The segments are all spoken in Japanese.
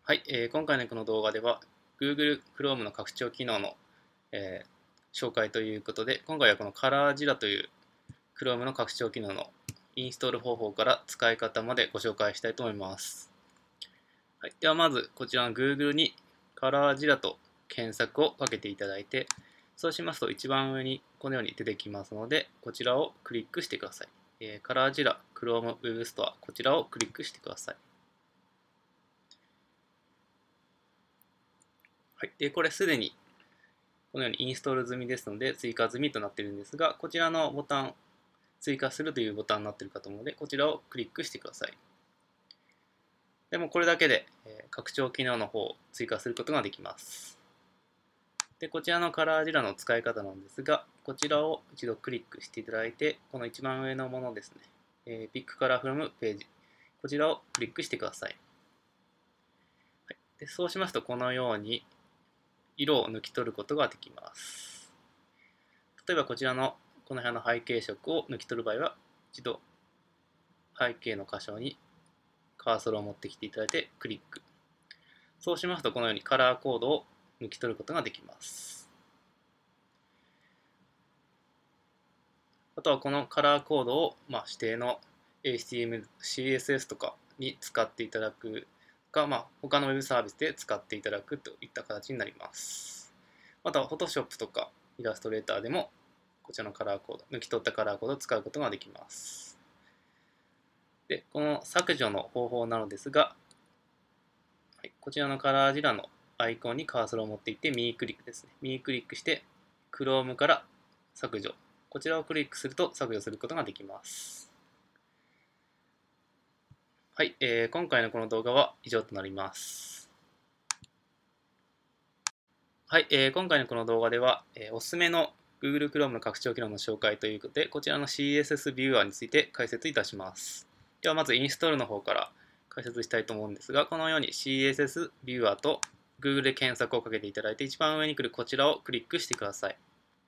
はい、今回のこの動画では Google Chrome の拡張機能の、紹介ということで、今回はこの ColorJira という Chrome の拡張機能のインストール方法から使い方までご紹介したいと思います。はい、ではまずこちらの Google に ColorJira と検索をかけていただいて、そうしますと一番上にこのように出てきますので、こちらをクリックしてください。ColorJira Chrome Web Store、こちらをクリックしてください。はい、でこれすでにこのようにインストール済みですので追加済みとなっているんですが、こちらのボタン、追加するというボタンになっているかと思うので、こちらをクリックしてください。でもこれだけで拡張機能の方を追加することができます。でこちらのColorJiraの使い方なんですが、こちらを一度クリックしていただいて、この一番上のものですね、Pick Color from Page、こちらをクリックしてください。はい、でそうしますと、このように色を抜き取ることができます。例えばこちらのこの辺の背景色を抜き取る場合は、一度背景の箇所にカーソルを持ってきていただいてクリック。そうしますとこのようにカラーコードを抜き取ることができます。あとはこのカラーコードを、指定の HTML、CSS とかに使っていただくか、他のウェブサービスで使っていただくといった形になります。または Photoshop とかイラストレーターでもこちらのカラーコード、抜き取ったカラーコードを使うことができます。で、この削除の方法なのですが、こちらのColorJiraのアイコンにカーソルを持っていって右クリックですね。右クリックして Chrome から削除。こちらをクリックすると削除することができます。はい、今回のこの動画は以上となります。はい、今回のこの動画では、おすすめの Google Chrome の拡張機能の紹介ということで、こちらの CSS ビューアーについて解説いたします。ではまずインストールの方から解説したいと思うんですが、このように CSS ビューアーと Google で検索をかけていただいて、一番上に来るこちらをクリックしてください。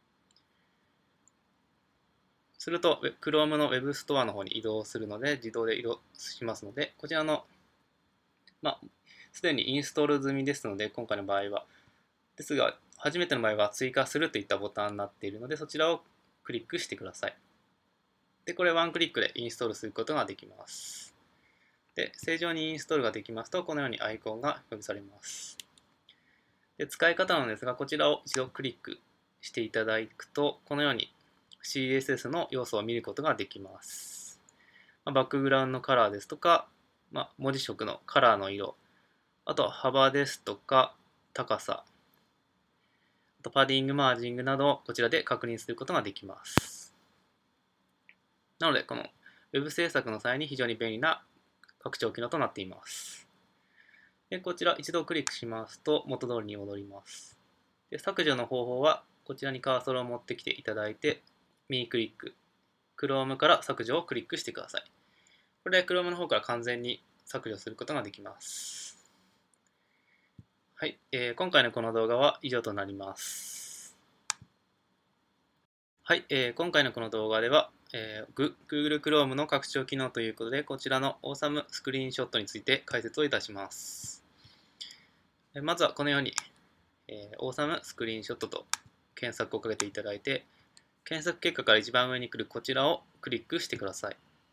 すると Chrome の Web ストアの方に移動するので、自動で移動しますので、こちらの、すでにインストール済みですので、今回の場合は。ですが、初めての場合は追加するといったボタンになっているので、そちらをクリックしてください。で、これワンクリックでインストールすることができます。で、正常にインストールができますと、このようにアイコンが表示されます。で、使い方なんですが、こちらを一度クリックしていただくと、このように CSS の要素を見ることができます。バックグラウンドカラーですとか、文字色のカラーの色、あとは幅ですとか高さ、あとパディング、マージングなどをこちらで確認することができます。なので、この Web 制作の際に非常に便利な拡張機能となっています。でこちら一度クリックしますと元通りに戻ります。で削除の方法はこちらにカーソルを持ってきていただいて右クリック、Chrome から削除をクリックしてください。これで Chrome の方から完全に削除することができます。はい、今回のこの動画は以上となります。はい、今回のこの動画では、Google Chrome の拡張機能ということで、こちらの Awesome スクリーンショットについて解説をいたします。まずはこのように、Awesome スクリーンショットと検索をかけていただいて、検索結果から一番上に来るこちらをクリックしてください。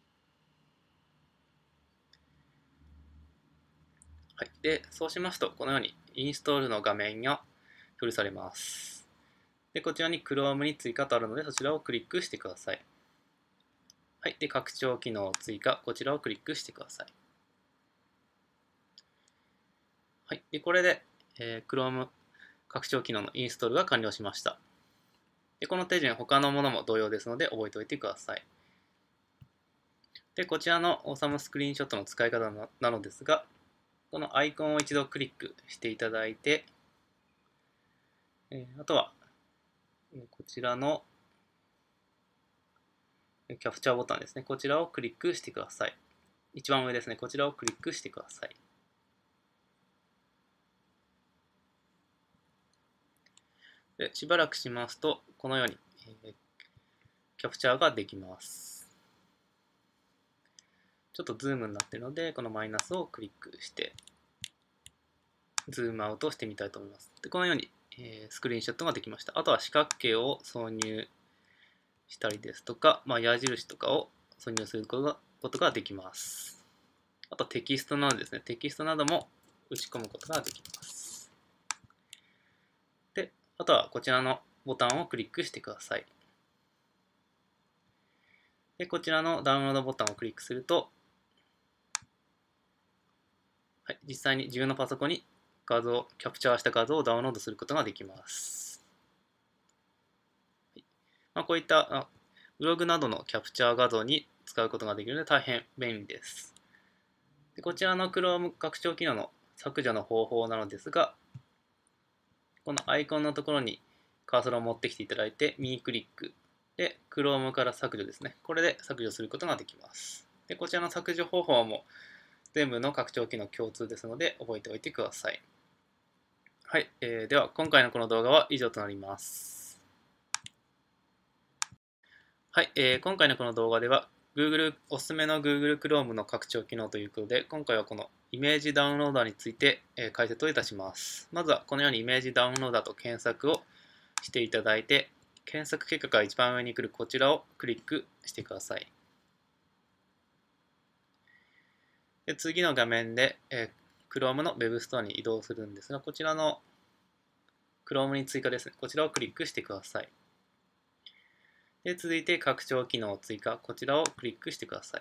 はい、でそうしますと、このようにインストールの画面が表示されます。でこちらに Chrome に追加とあるので、そちらをクリックしてください。はい、で拡張機能追加、こちらをクリックしてください。はい、でこれで、Chrome 拡張機能のインストールが完了しました。でこの手順、他のものも同様ですので覚えておいてください。でこちらの Awesome スクリーンショットの使い方なのですが、このアイコンを一度クリックしていただいて、あとはこちらのキャプチャーボタンですね。こちらをクリックしてください。一番上ですね。こちらをクリックしてください。でしばらくしますと、このように、キャプチャーができます。ちょっとズームになっているので、このマイナスをクリックして、 ズームアウトしてみたいと思います。でこのように、スクリーンショットができました。あとは四角形を挿入したりですとか、矢印とかを挿入することができます。あとテキストなどですね、テキストなども打ち込むことができます。で、あとはこちらのボタンをクリックしてください。で、こちらのダウンロードボタンをクリックすると、はい、実際に自分のパソコンにキャプチャーした画像をダウンロードすることができます。こういったブログなどのキャプチャー画像に使うことができるので大変便利です。でこちらの Chrome 拡張機能の削除の方法なのですが、このアイコンのところにカーソルを持ってきていただいて、右クリックで Chrome から削除ですね。これで削除することができます。でこちらの削除方法も全部の拡張機能共通ですので覚えておいてください。はい、では今回のこの動画は以上となります。はい、今回のこの動画ではおすすめの Google Chrome の拡張機能ということで、今回はこのイメージダウンローダーについて解説をいたします。まずはこのようにイメージダウンローダーと検索をしていただいて、検索結果が一番上に来るこちらをクリックしてください。で次の画面で、Chrome の Web ストアに移動するんですが、こちらの Chrome に追加ですね。こちらをクリックしてください。で続いて拡張機能追加、こちらをクリックしてください。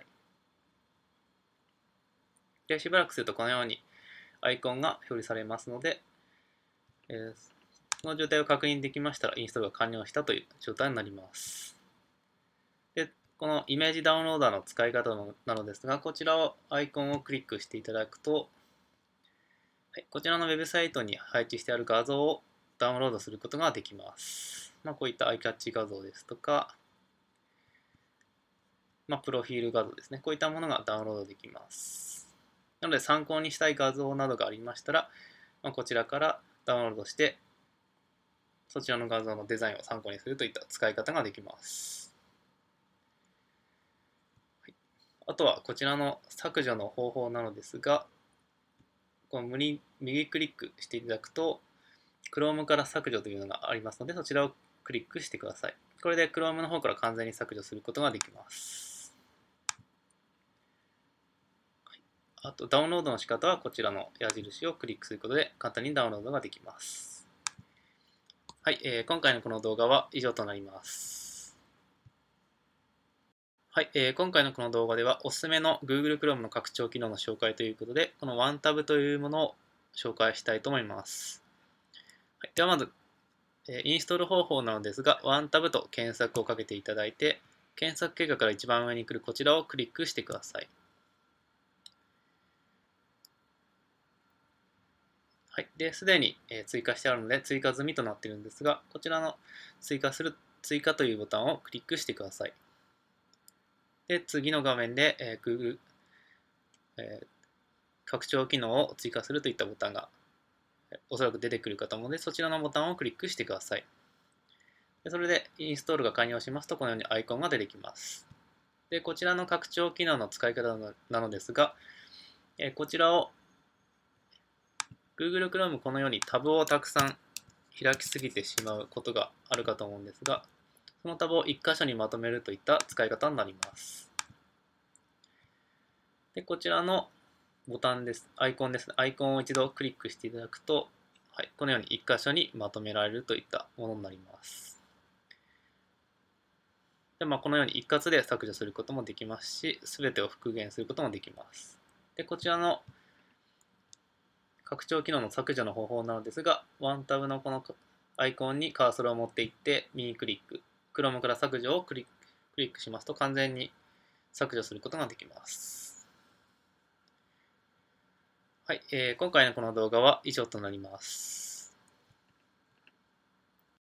でしばらくするとこのようにアイコンが表示されますので、その状態を確認できましたらインストールが完了したという状態になります。でこのイメージダウンローダーの使い方なのですが、こちらをアイコンをクリックしていただくと、こちらのウェブサイトに配置してある画像をダウンロードすることができます。こういったアイキャッチ画像ですとか、プロフィール画像ですね。こういったものがダウンロードできます。なので参考にしたい画像などがありましたら、こちらからダウンロードして、そちらの画像のデザインを参考にするといった使い方ができます。あとはこちらの削除の方法なのですが、この右クリックしていただくと Chrome から削除というのがありますので、そちらをクリックしてください。これで Chrome の方から完全に削除することができます。あとダウンロードの仕方はこちらの矢印をクリックすることで簡単にダウンロードができます。はい、今回のこの動画は以上となります。はい、今回のこの動画ではおすすめの Google Chrome の拡張機能の紹介ということで、この OneTab というものを紹介したいと思います。はい、ではまず、インストール方法なのですが、OneTab と検索をかけていただいて、検索結果から一番上に来るこちらをクリックしてください。はい、で、すでに追加してあるので追加済みとなっているんですが、こちらの追加というボタンをクリックしてください。で、次の画面で、Google、拡張機能を追加するといったボタンがおそらく出てくるかと思うので、そちらのボタンをクリックしてください。でそれでインストールが完了しますと、このようにアイコンが出てきます。でこちらの拡張機能の使い方なのですが、こちらを Google Chrome このようにタブをたくさん開きすぎてしまうことがあるかと思うんですが、そのタブを1箇所にまとめるといった使い方になります。でこちらのボタンです。アイコンですね。アイコンを一度クリックしていただくと、このように1箇所にまとめられるといったものになります。でこのように一括で削除することもできますし、すべてを復元することもできます。でこちらの拡張機能の削除の方法なのですが、OneTab のこのアイコンにカーソルを持っていって右クリック、Chrome から削除をクリックしますと完全に削除することができます。はい、今回のこの動画は以上となります。